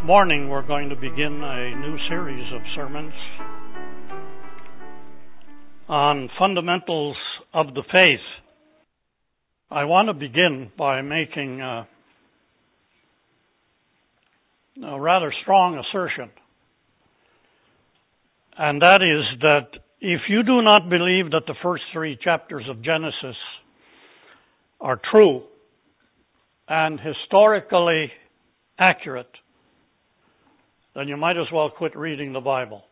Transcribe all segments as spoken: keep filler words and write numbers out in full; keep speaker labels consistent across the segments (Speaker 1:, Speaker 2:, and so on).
Speaker 1: morning we're going to begin a new series of sermons on fundamentals of the faith. I want to begin by making a, a rather strong assertion, and that is that if you do not believe that the first three chapters of Genesis are true and historically accurate, then you might as well quit reading the Bible.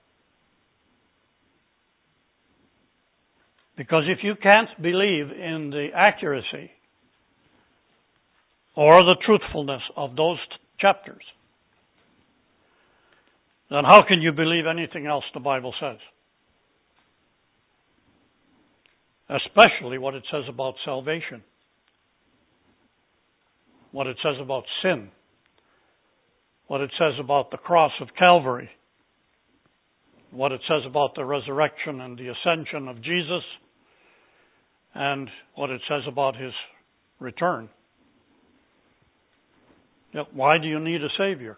Speaker 1: Because if you can't believe in the accuracy or the truthfulness of those t- chapters, then how can you believe anything else the Bible says? Especially what it says about salvation, what it says about sin, what it says about the cross of Calvary, what it says about the resurrection and the ascension of Jesus, and what it says about his return. Yet why do you need a Savior?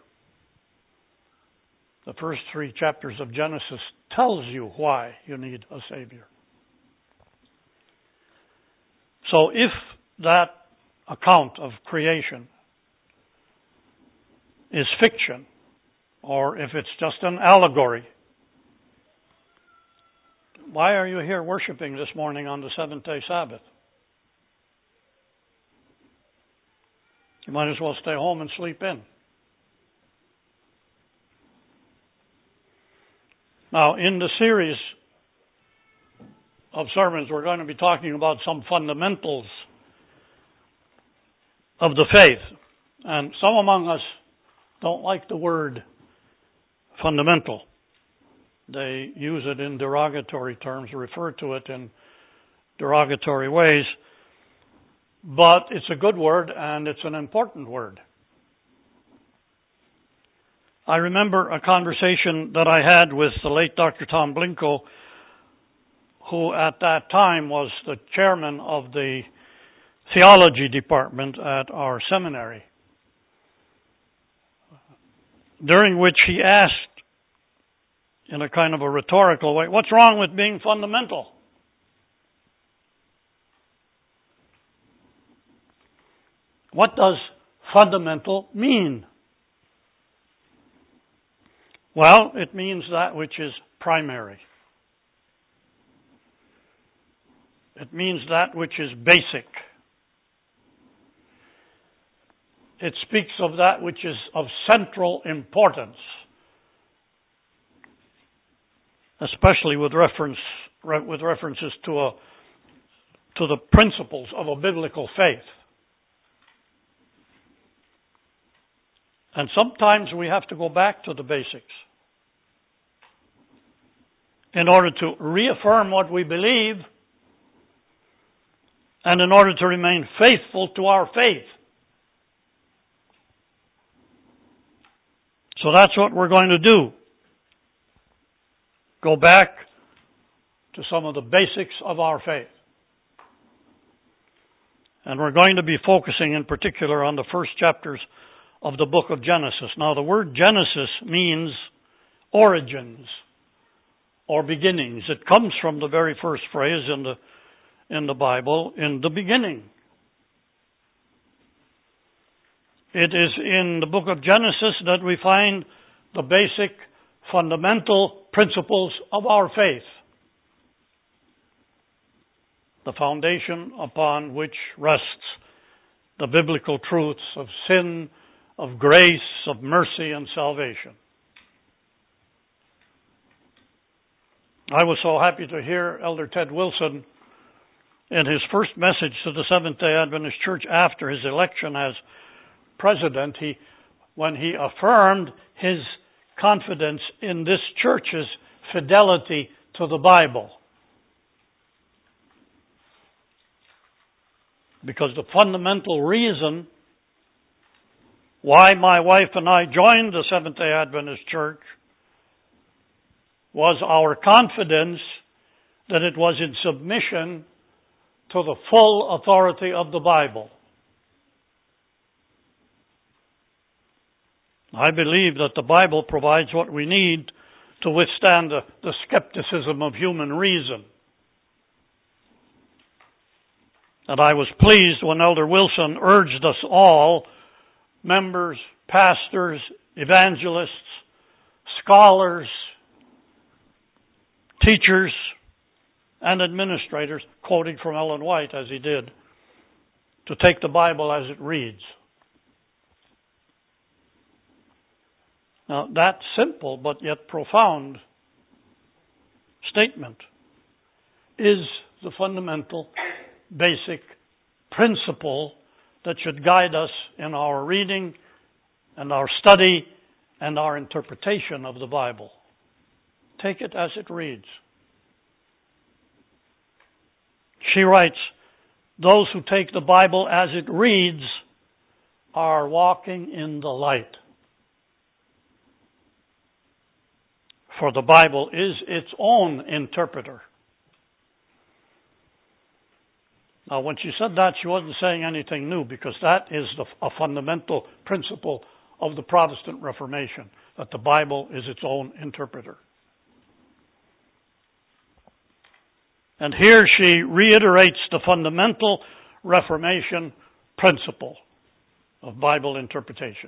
Speaker 1: The first three chapters of Genesis tells you why you need a Savior. So if that account of creation is fiction, or if it's just an allegory, why are you here worshiping this morning on the seventh-day Sabbath? You might as well stay home and sleep in. Now, in the series of sermons, we're going to be talking about some fundamentals of the faith. And some among us don't like the word fundamental. They use it in derogatory terms, refer to it in derogatory ways. But it's a good word and it's an important word. I remember a conversation that I had with the late Doctor Tom Blinko, who at that time was the chairman of the theology department at our seminary, during which he asked, in a kind of a rhetorical way, what's wrong with being fundamental? What does fundamental mean? Well, it means that which is primary. It means that which is basic. It speaks of that which is of central importance, especially with reference with references to a to the principles of a biblical faith. And sometimes we have to go back to the basics in order to reaffirm what we believe and in order to remain faithful to our faith. So that's what we're going to do. Go back to some of the basics of our faith. And we're going to be focusing in particular on the first chapters of the book of Genesis. Now, the word Genesis means origins or beginnings. It comes from the very first phrase in the in the Bible, in the beginning. It is in the book of Genesis that we find the basic fundamental principles of our faith, the foundation upon which rests the biblical truths of sin, of grace, of mercy, and salvation. I was so happy to hear Elder Ted Wilson in his first message to the Seventh-day Adventist Church after his election as president, he, when he affirmed his confidence in this church's fidelity to the Bible. Because the fundamental reason why my wife and I joined the Seventh-day Adventist Church was our confidence that it was in submission to the full authority of the Bible. I believe that the Bible provides what we need to withstand the, the skepticism of human reason. And I was pleased when Elder Wilson urged us all, members, pastors, evangelists, scholars, teachers, and administrators, quoting from Ellen White as he did, to take the Bible as it reads. Now, that simple but yet profound statement is the fundamental, basic principle that should guide us in our reading and our study and our interpretation of the Bible. Take it as it reads. She writes, those who take the Bible as it reads are walking in the light. For the Bible is its own interpreter. Now, when she said that, she wasn't saying anything new, because that is the, a fundamental principle of the Protestant Reformation, that the Bible is its own interpreter. And here she reiterates the fundamental Reformation principle of Bible interpretation.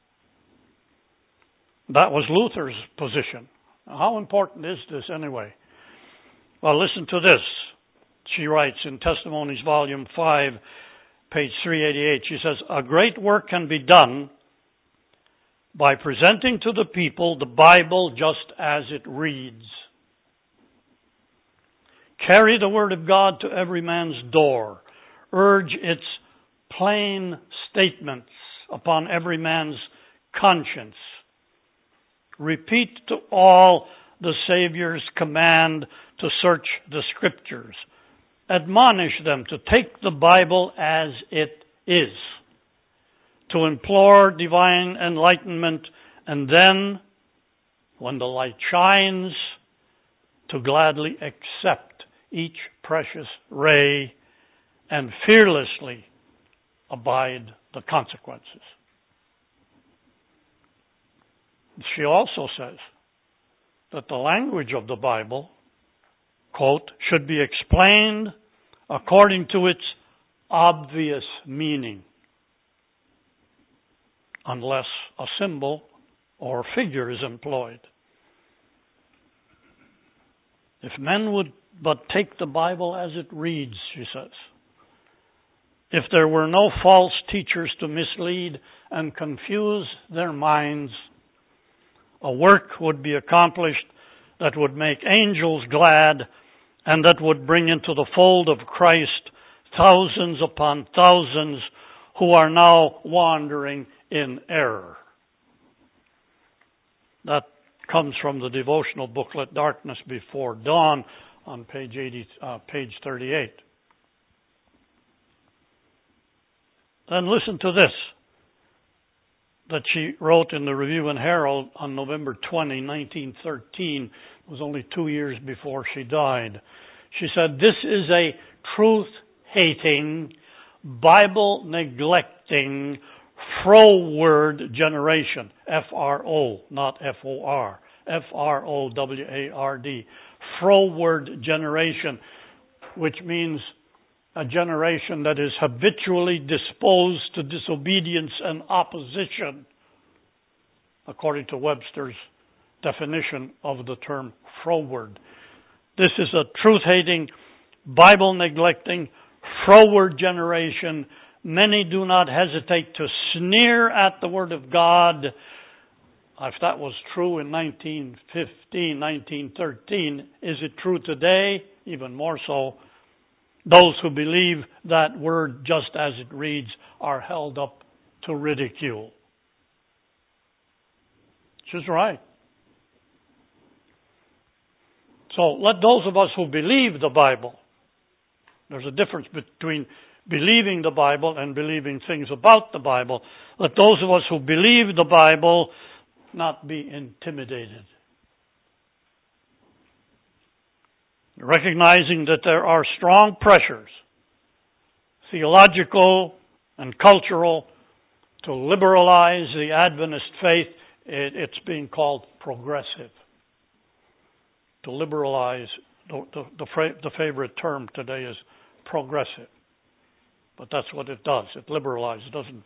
Speaker 1: That was Luther's position. Now, how important is this anyway? Well, listen to this. She writes in Testimonies, Volume five, page three eighty-eight. She says, a great work can be done by presenting to the people the Bible just as it reads. Carry the Word of God to every man's door. Urge its plain statements upon every man's conscience. Repeat to all the Savior's command to search the Scriptures. Admonish them to take the Bible as it is, to implore divine enlightenment, and then, when the light shines, to gladly accept each precious ray and fearlessly abide the consequences. She also says that the language of the Bible, quote, should be explained according to its obvious meaning, unless a symbol or figure is employed. If men would but take the Bible as it reads, she says, if there were no false teachers to mislead and confuse their minds, a work would be accomplished that would make angels glad and that would bring into the fold of Christ thousands upon thousands who are now wandering in error. That comes from the devotional booklet, Darkness Before Dawn, on page eighty, uh, page thirty-eight. Then listen to this, that she wrote in the Review and Herald on November twentieth, nineteen thirteen. It was only two years before she died. She said, this is a truth-hating, Bible-neglecting, froward generation. F R O, not F O R. F R O W A R D. Froward generation, which means a generation that is habitually disposed to disobedience and opposition, according to Webster's definition of the term froward. This is a truth-hating, Bible-neglecting, froward generation. Many do not hesitate to sneer at the Word of God. If that was true in nineteen fifteen, nineteen thirteen, is it true today? Even more so. Those who believe that word just as it reads are held up to ridicule. She's right. So let those of us who believe the Bible, there's a difference between believing the Bible and believing things about the Bible. Let those of us who believe the Bible not be intimidated. Recognizing that there are strong pressures, theological and cultural, to liberalize the Adventist faith, it, it's being called progressive. To liberalize, the, the, the, the favorite term today is progressive. But that's what it does. It liberalizes, doesn't.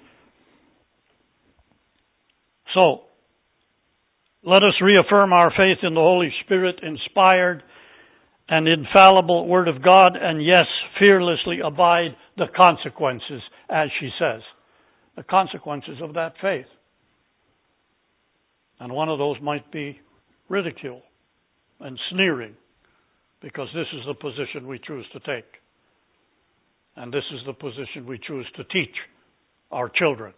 Speaker 1: So, let us reaffirm our faith in the Holy Spirit inspired and infallible Word of God, and yes, fearlessly abide the consequences, as she says. The consequences of that faith. And one of those might be ridicule and sneering, because this is the position we choose to take. And this is the position we choose to teach our children.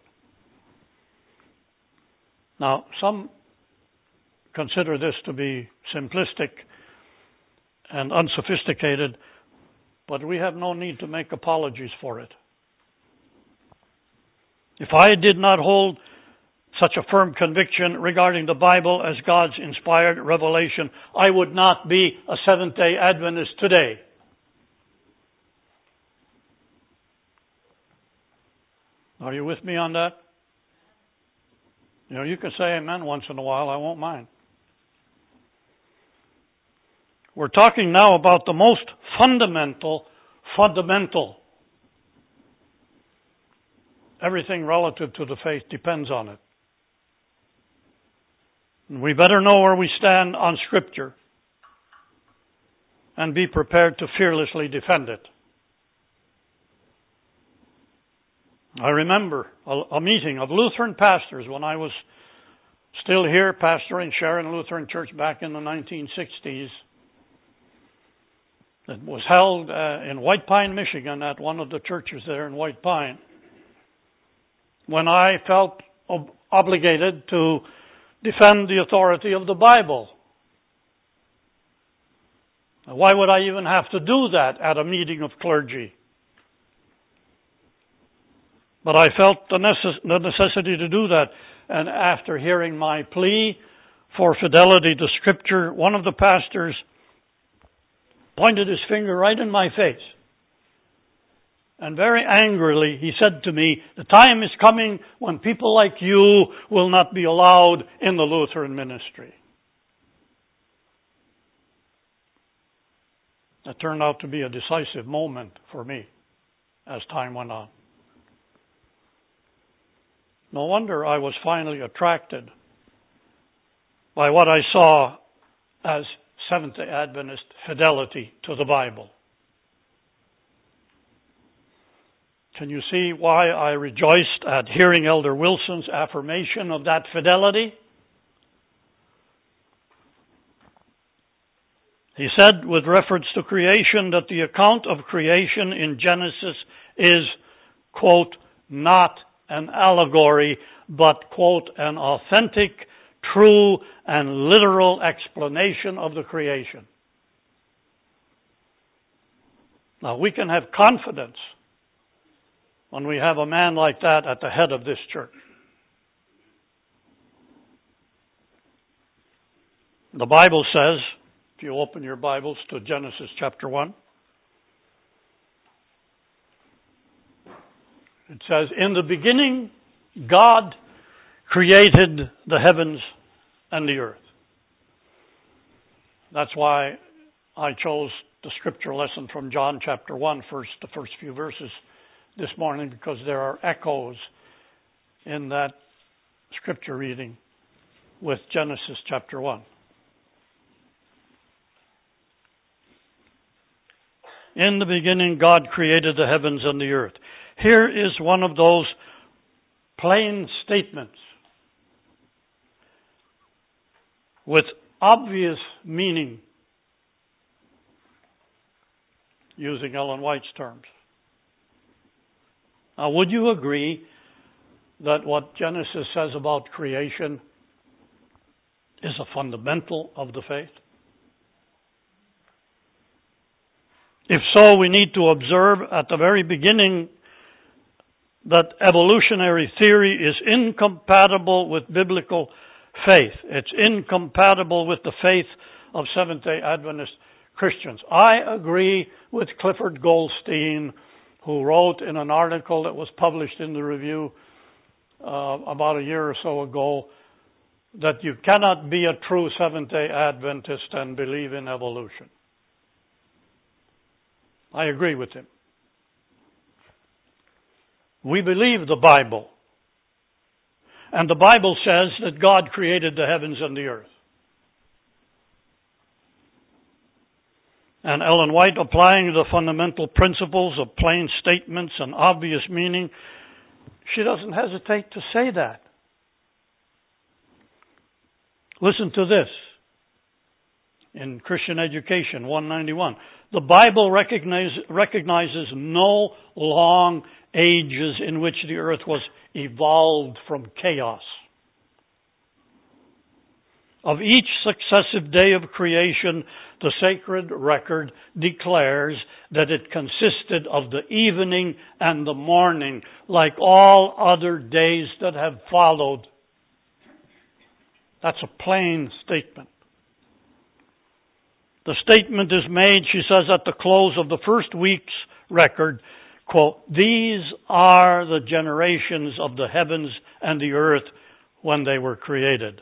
Speaker 1: Now, some consider this to be simplistic and unsophisticated, but we have no need to make apologies for it. If I did not hold such a firm conviction regarding the Bible as God's inspired revelation, I would not be a Seventh-day Adventist today. Are you with me on that? You know, you can say amen once in a while, I won't mind. We're talking now about the most fundamental, fundamental. Everything relative to the faith depends on it. And we better know where we stand on Scripture and be prepared to fearlessly defend it. I remember a, a meeting of Lutheran pastors when I was still here pastoring Sharon Lutheran Church back in the nineteen sixties. It was held uh, in White Pine, Michigan, at one of the churches there in White Pine, when I felt ob- obligated to defend the authority of the Bible. Now, why would I even have to do that at a meeting of clergy? But I felt the, necess- the necessity to do that. And after hearing my plea for fidelity to Scripture, one of the pastors pointed his finger right in my face. And very angrily he said to me, the time is coming when people like you will not be allowed in the Lutheran ministry. That turned out to be a decisive moment for me as time went on. No wonder I was finally attracted by what I saw as Seventh-day Adventist fidelity to the Bible. Can you see why I rejoiced at hearing Elder Wilson's affirmation of that fidelity? He said, with reference to creation, that the account of creation in Genesis is, quote, not an allegory, but, quote, an authentic, true, and literal explanation of the creation. Now, we can have confidence when we have a man like that at the head of this church. The Bible says, if you open your Bibles to Genesis chapter one, it says, in the beginning, God created the heavens and the earth. That's why I chose the scripture lesson from John chapter one, first, the first few verses this morning, because there are echoes in that scripture reading with Genesis chapter one. In the beginning, God created the heavens and the earth. Here is one of those plain statements with obvious meaning, using Ellen White's terms. Now, would you agree that what Genesis says about creation is a fundamental of the faith? If so, we need to observe at the very beginning that evolutionary theory is incompatible with biblical faith. It's incompatible with the faith of Seventh-day Adventist Christians. I agree with Clifford Goldstein, who wrote in an article that was published in the Review uh, about a year or so ago that you cannot be a true Seventh-day Adventist and believe in evolution. I agree with him. We believe the Bible. And the Bible says that God created the heavens and the earth. And Ellen White, applying the fundamental principles of plain statements and obvious meaning, she doesn't hesitate to say that. Listen to this. In Christian Education one ninety-one, the Bible recognize, recognizes no long ages in which the earth was evolved from chaos. Of each successive day of creation, the sacred record declares that it consisted of the evening and the morning, like all other days that have followed. That's a plain statement. The statement is made, she says, at the close of the first week's record, quote, "These are the generations of the heavens and the earth when they were created."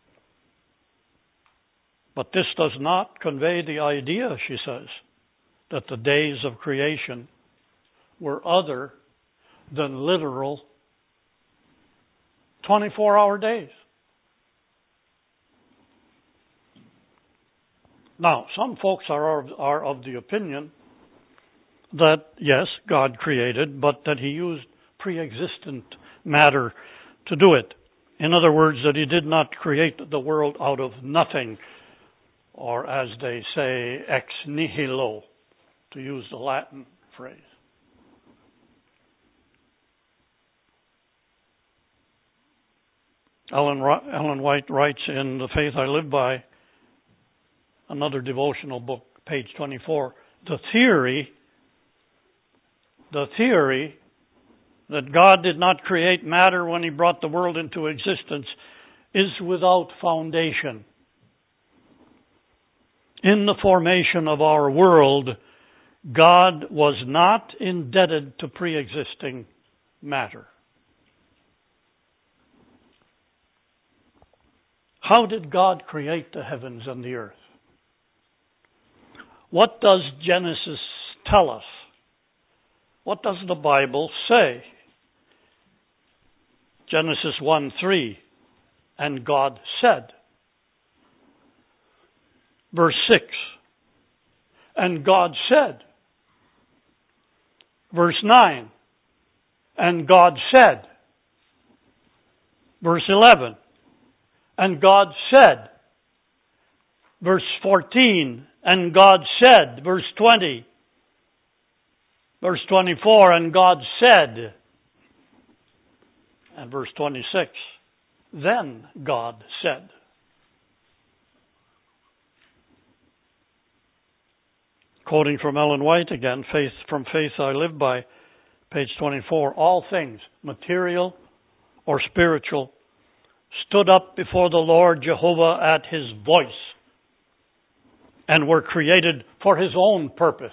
Speaker 1: But this does not convey the idea, she says, that the days of creation were other than literal twenty-four hour days. Now, some folks are, are of the opinion that, yes, God created, but that he used pre-existent matter to do it. In other words, that he did not create the world out of nothing, or as they say, ex nihilo, to use the Latin phrase. Ellen, Ellen White writes in The Faith I Live By, another devotional book, page twenty-four, the theory, the theory that God did not create matter when he brought the world into existence is without foundation. In the formation of our world, God was not indebted to pre-existing matter. How did God create the heavens and the earth? What does Genesis tell us? What does the Bible say? Genesis one three, and God said. Verse six, and God said. Verse nine, and God said. Verse eleven, and God said. Verse fourteen, and God said. Verse twenty, verse twenty-four, and God said. And verse twenty-six, then God said. Quoting from Ellen White again, Faith from Faith I Live By, page twenty-four, all things, material or spiritual, stood up before the Lord Jehovah at his voice and were created for his own purpose.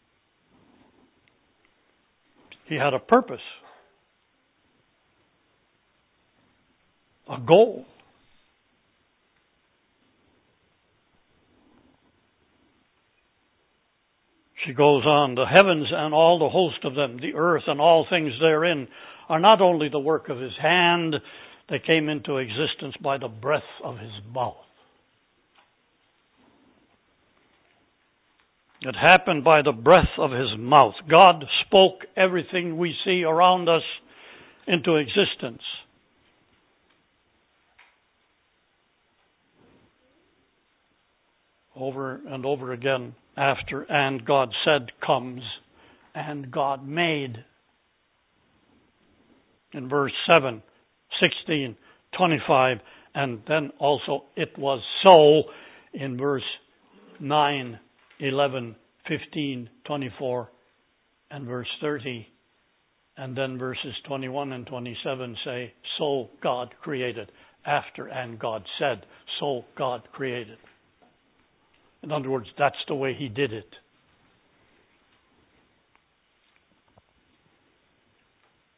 Speaker 1: He had a purpose, a goal. She goes on, the heavens and all the host of them, the earth and all things therein, are not only the work of his hand, they came into existence by the breath of his mouth. It happened by the breath of his mouth. God spoke everything we see around us into existence. Over and over again after, and God said comes, and God made. In verse seven, sixteen, twenty-five, and then also it was so in verse nine, eleven, fifteen, twenty-four, and verse thirty. And then verses twenty-one and twenty-seven say, so God created. After, and God said, so God created. In other words, that's the way he did it.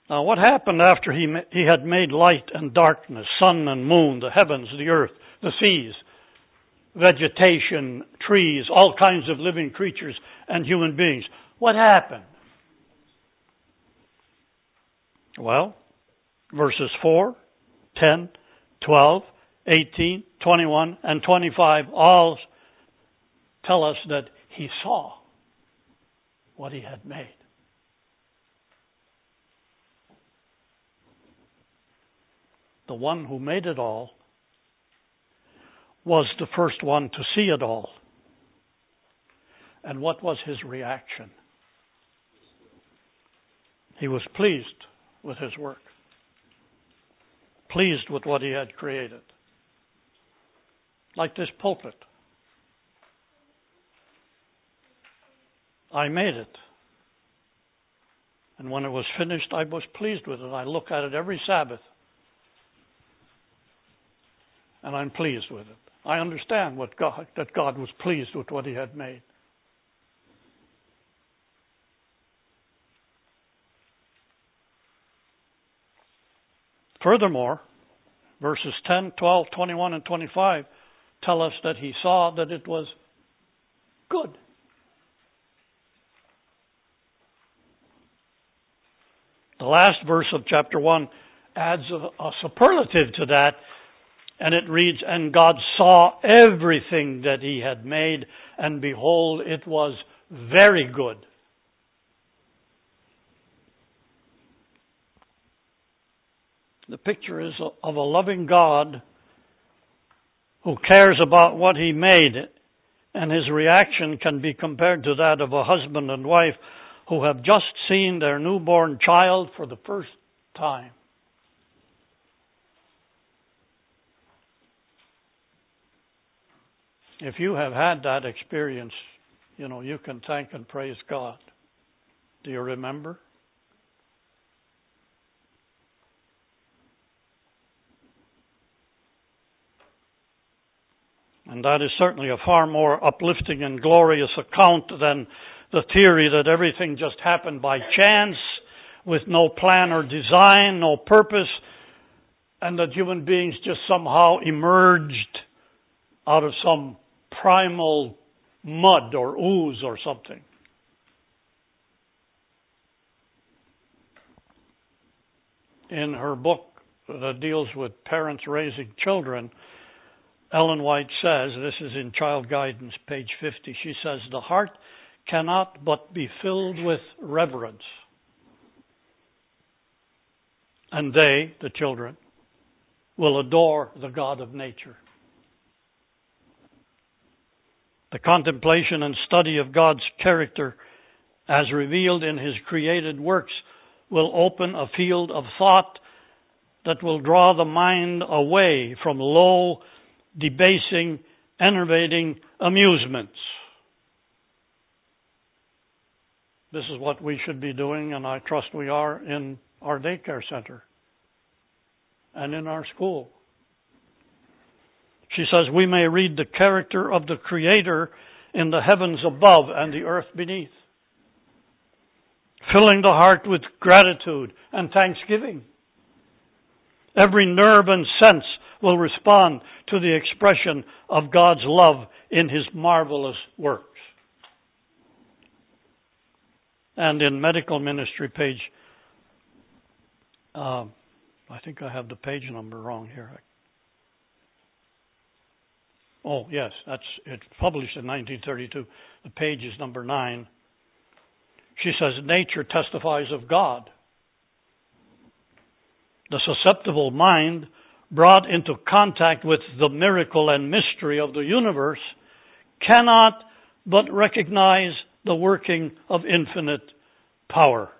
Speaker 1: Now, what happened after he ma- he had made light and darkness, sun and moon, the heavens, the earth, the seas, vegetation, trees, all kinds of living creatures and human beings? What happened? Well, verses four, ten, twelve, eighteen, twenty-one, and twenty-five all tell us that he saw what he had made. The one who made it all was the first one to see it all. And what was his reaction? He was pleased with his work, pleased with what he had created. Like this pulpit. I made it. And when it was finished, I was pleased with it. I look at it every Sabbath. And I'm pleased with it. I understand what God, that God was pleased with what he had made. Furthermore, verses ten, twelve, twenty-one, and twenty-five tell us that he saw that it was good. The last verse of chapter one adds a, a superlative to that, and it reads, "And God saw everything that he had made, and behold, it was very good." The picture is of a loving God who cares about what he made, and his reaction can be compared to that of a husband and wife who have just seen their newborn child for the first time. If you have had that experience, you know, you can thank and praise God. Do you remember? And that is certainly a far more uplifting and glorious account than the theory that everything just happened by chance, with no plan or design, no purpose, and that human beings just somehow emerged out of some primal mud or ooze or something. In her book that deals with parents raising children, Ellen White says, this is in Child Guidance, page fifty, she says, "The heart cannot but be filled with reverence. And they, the children, will adore the God of nature." The contemplation and study of God's character as revealed in his created works will open a field of thought that will draw the mind away from low, debasing, enervating amusements. This is what we should be doing, and I trust we are in our daycare center and in our school. She says, "We may read the character of the Creator in the heavens above and the earth beneath, filling the heart with gratitude and thanksgiving. Every nerve and sense will respond to the expression of God's love in his marvelous works." And in Medical Ministry, page, uh, I think I have the page number wrong here. Oh, yes, that's it's published in nineteen thirty-two. The page is number nine. She says, "Nature testifies of God. The susceptible mind, brought into contact with the miracle and mystery of the universe, cannot but recognize the working of infinite power."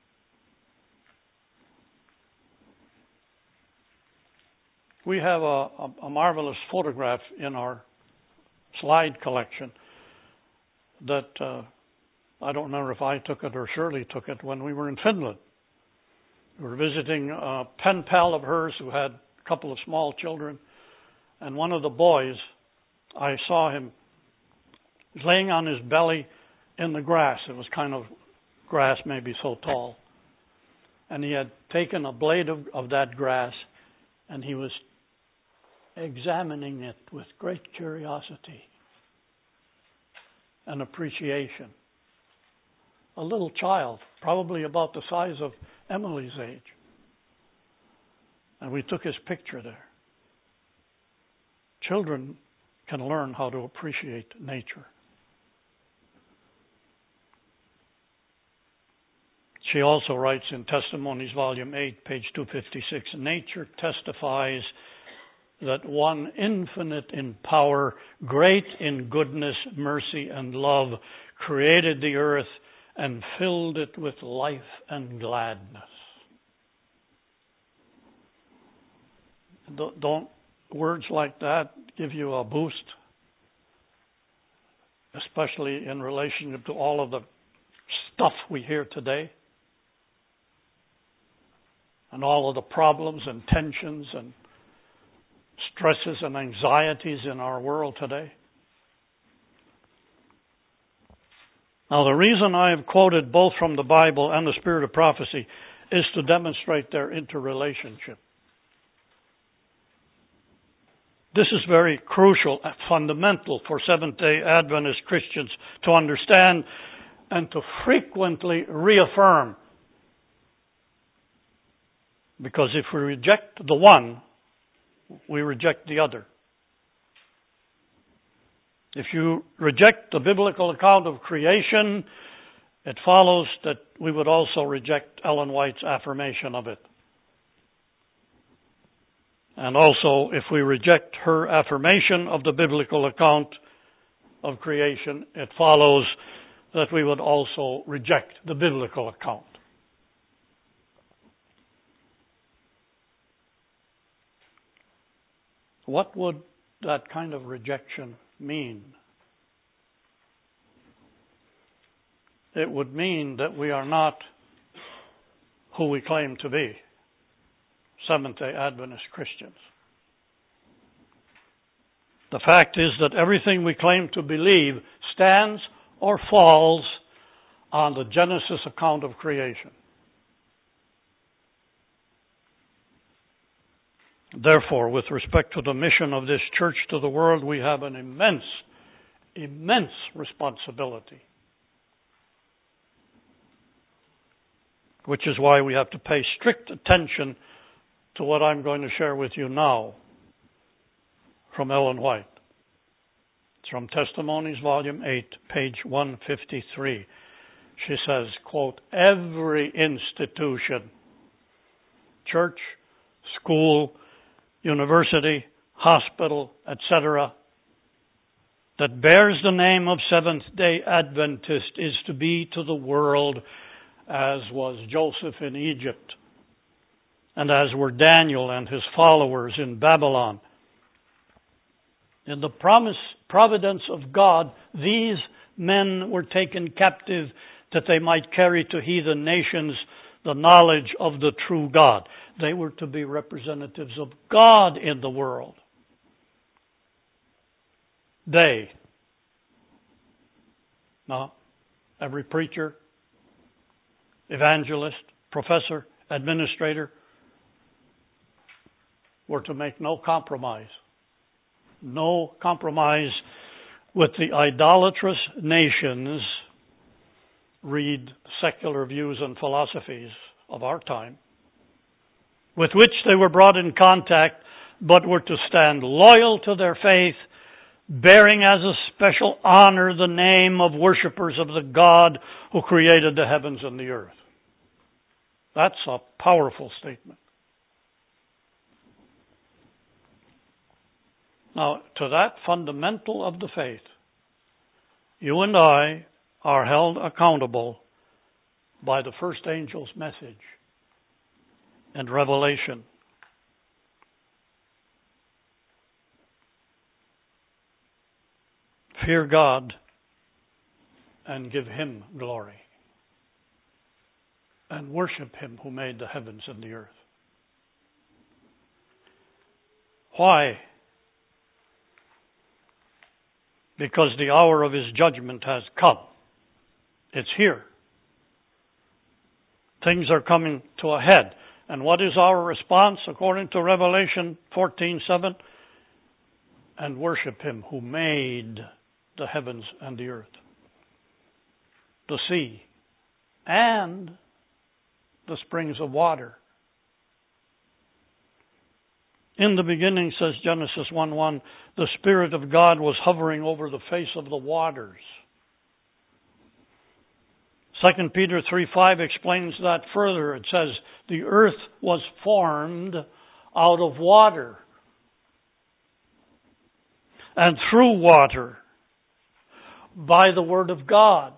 Speaker 1: We have a, a, a marvelous photograph in our slide collection that uh, I don't remember if I took it or Shirley took it when we were in Finland. We were visiting a pen pal of hers who had a couple of small children, and one of the boys, I saw him laying on his belly in the grass. It was kind of grass maybe so tall. And he had taken a blade of, of that grass, and he was examining it with great curiosity and appreciation. A little child, probably about the size of Emily's age. And we took his picture there. Children can learn how to appreciate nature. She also writes in Testimonies, Volume eight, page two fifty-six, nature testifies that one infinite in power, great in goodness, mercy, and love, created the earth and filled it with life and gladness. Don't words like that give you a boost? Especially in relation to all of the stuff we hear today? And all of the problems and tensions and stresses and anxieties in our world today? Now, the reason I have quoted both from the Bible and the Spirit of Prophecy is to demonstrate their interrelationship. This is very crucial and fundamental for Seventh-day Adventist Christians to understand and to frequently reaffirm. Because if we reject the one, we reject the other. If you reject the biblical account of creation, it follows that we would also reject Ellen White's affirmation of it. And also, if we reject her affirmation of the biblical account of creation, it follows that we would also reject the biblical account. What would that kind of rejection mean? It would mean that we are not who we claim to be, Seventh-day Adventist Christians. The fact is that everything we claim to believe stands or falls on the Genesis account of creation. Therefore, with respect to the mission of this church to the world, we have an immense, immense responsibility. Which is why we have to pay strict attention to what I'm going to share with you now from Ellen White. It's from Testimonies, Volume eight, page one fifty-three. She says, quote, every institution, church, school, university, hospital, et cetera, that bears the name of Seventh-day Adventist is to be to the world as was Joseph in Egypt, and as were Daniel and his followers in Babylon. In the promise, providence of God, these men were taken captive that they might carry to heathen nations the knowledge of the true God. They were to be representatives of God in the world. They. Now, every preacher, evangelist, professor, administrator were to make no compromise. No compromise with the idolatrous nations, read secular views and philosophies of our time, with which they were brought in contact, but were to stand loyal to their faith, bearing as a special honor the name of worshipers of the God who created the heavens and the earth. That's a powerful statement. Now, to that fundamental of the faith, you and I are held accountable by the first angel's message and revelation. Fear God and give Him glory, and worship Him who made the heavens and the earth. Why? Because the hour of His judgment has come. It's here. Things are coming to a head. And what is our response according to Revelation fourteen seven? And worship him who made the heavens and the earth, the sea, and the springs of water. In the beginning, says Genesis one one, the Spirit of God was hovering over the face of the waters. Second Peter three five explains that further. It says, the earth was formed out of water and through water by the word of God.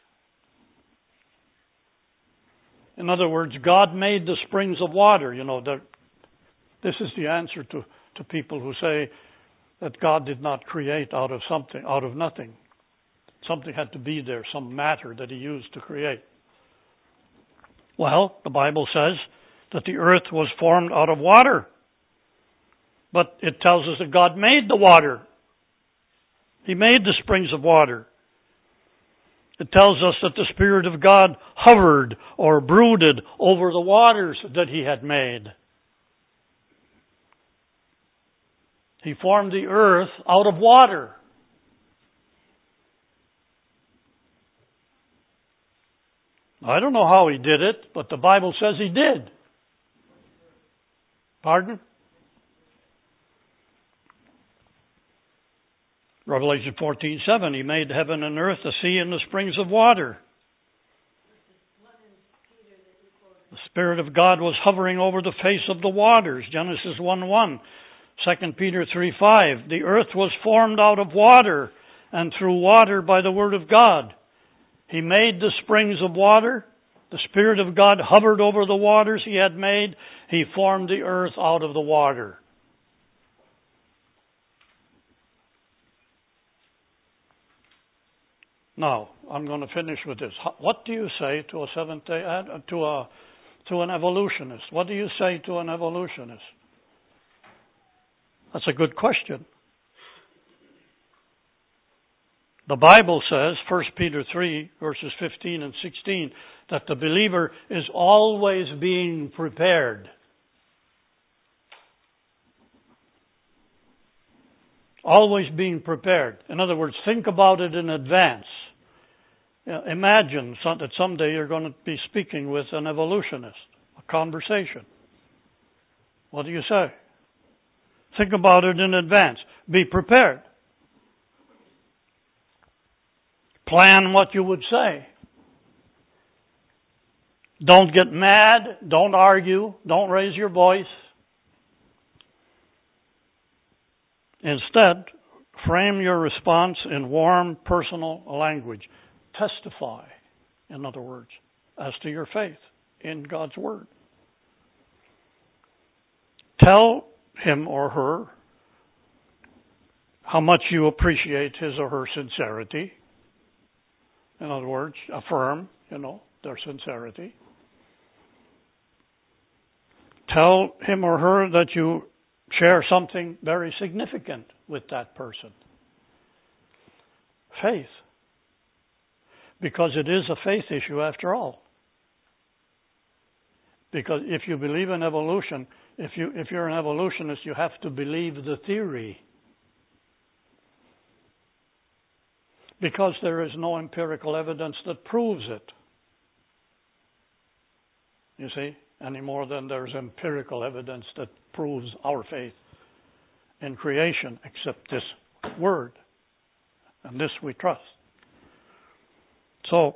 Speaker 1: In other words, God made the springs of water. You know, the, this is the answer to, to people who say that God did not create out of something, out of nothing. Something had to be there, some matter that he used to create. Well, the Bible says that the earth was formed out of water. But it tells us that God made the water. He made the springs of water. It tells us that the Spirit of God hovered or brooded over the waters that he had made. He formed the earth out of water. I don't know how he did it, but the Bible says he did. Pardon? Revelation fourteen seven, he made heaven and earth, the sea and the springs of water. The Spirit of God was hovering over the face of the waters. Genesis one one. Second Peter three five, the earth was formed out of water and through water by the word of God. He made the springs of water. The Spirit of God hovered over the waters he had made. He formed the earth out of the water. Now, I'm going to finish with this. What do you say to a Seventh-day Ad, to a to an evolutionist? What do you say to an evolutionist? That's a good question. The Bible says, First Peter three, verses fifteen and sixteen, that the believer is always being prepared. Always being prepared. In other words, think about it in advance. Imagine that someday you're going to be speaking with an evolutionist, a conversation. What do you say? Think about it in advance. Be prepared. Plan what you would say. Don't get mad. Don't argue. Don't raise your voice. Instead, frame your response in warm, personal language. Testify, in other words, as to your faith in God's Word. Tell him or her how much you appreciate his or her sincerity. In other words, affirm, you know, their sincerity. Tell him or her that you share something very significant with that person. Faith. Because it is a faith issue after all. Because if you believe in evolution, if you if you're an evolutionist, you have to believe the theory. Because there is no empirical evidence that proves it. You see? Any more than there's empirical evidence that proves our faith in creation, except this word. And this we trust. So,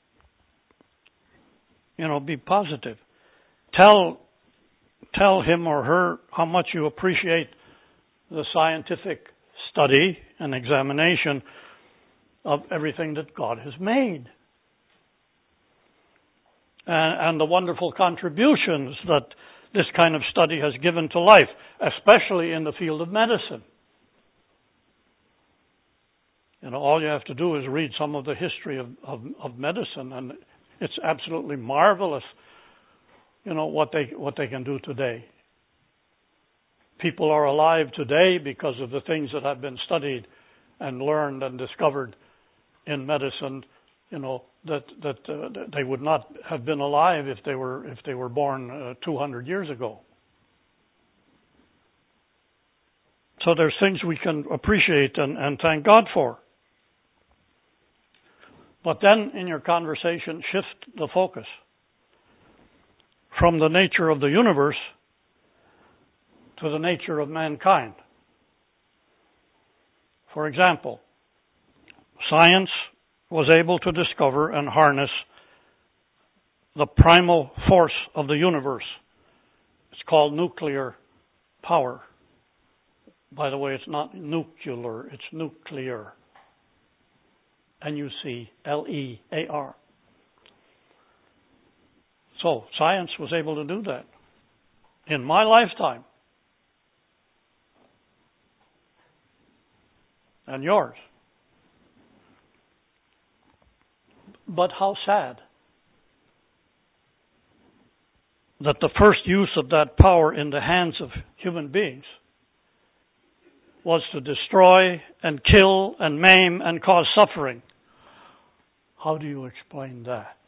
Speaker 1: you know, be positive. Tell, tell him or her how much you appreciate the scientific study and examination of everything that God has made. And, and the wonderful contributions that this kind of study has given to life, especially in the field of medicine. You know, all you have to do is read some of the history of, of, of medicine, and it's absolutely marvelous, you know, what they what they can do today. People are alive today because of the things that have been studied and learned and discovered in medicine you know, that that uh, they would not have been alive if they were if they were born uh, two hundred years ago. So there's things we can appreciate and, and thank God for. But then in your conversation, shift the focus from the nature of the universe to the nature of mankind. For example, science was able to discover and harness the primal force of the universe. It's called nuclear power. By the way, it's not nuclear, it's nuclear. N U C L E A R. So, science was able to do that in my lifetime. And yours. But how sad that the first use of that power in the hands of human beings was to destroy and kill and maim and cause suffering. How do you explain that?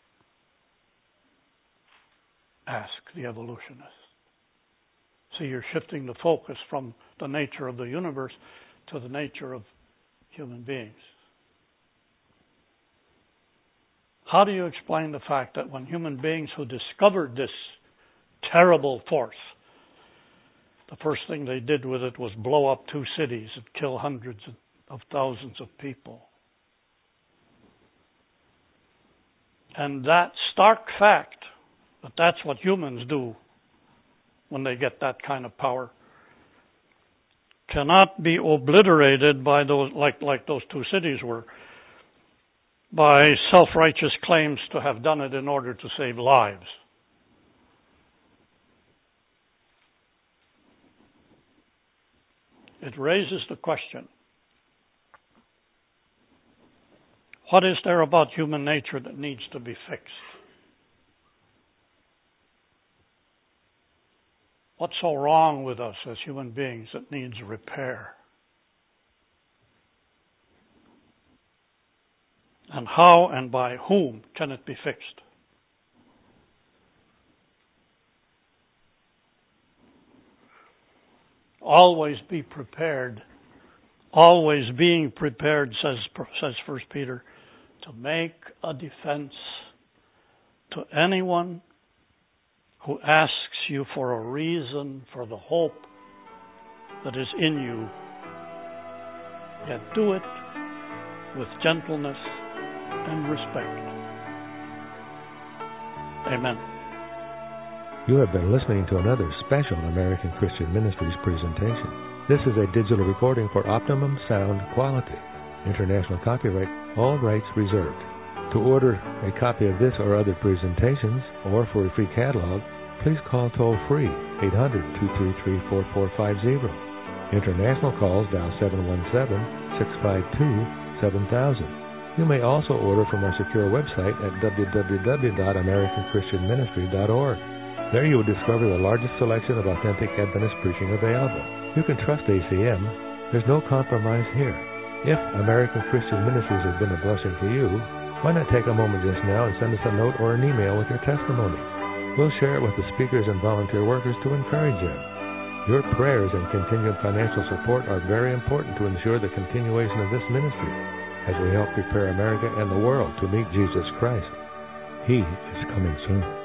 Speaker 1: Ask the evolutionists. See, you're shifting the focus from the nature of the universe to the nature of human beings. How do you explain the fact that when human beings who discovered this terrible force, the first thing they did with it was blow up two cities and kill hundreds of thousands of people? And that stark fact that that's what humans do when they get that kind of power cannot be obliterated by those, like, like those two cities were, by self-righteous claims to have done it in order to save lives. It raises the question, what is there about human nature that needs to be fixed? What's so wrong with us as human beings that needs repair? And how and by whom can it be fixed? Always be prepared. Always being prepared, says says First Peter, to make a defense to anyone who asks you for a reason for the hope that is in you. Yet do it with gentleness and respect. Amen.
Speaker 2: You have been listening to another special American Christian Ministries presentation. This is a digital recording for optimum sound quality. International copyright, all rights reserved. To order a copy of this or other presentations, or for a free catalog, please call toll-free eight hundred, two three three, four four five zero. International calls dial seven one seven, six five two, seven thousand. You may also order from our secure website at w w w dot american christian ministry dot org. There you will discover the largest selection of authentic Adventist preaching available. You can trust A C M. There's no compromise here. If American Christian Ministries has been a blessing to you, why not take a moment just now and send us a note or an email with your testimony? We'll share it with the speakers and volunteer workers to encourage them. Your prayers and continued financial support are very important to ensure the continuation of this ministry as we help prepare America and the world to meet Jesus Christ. He is coming soon.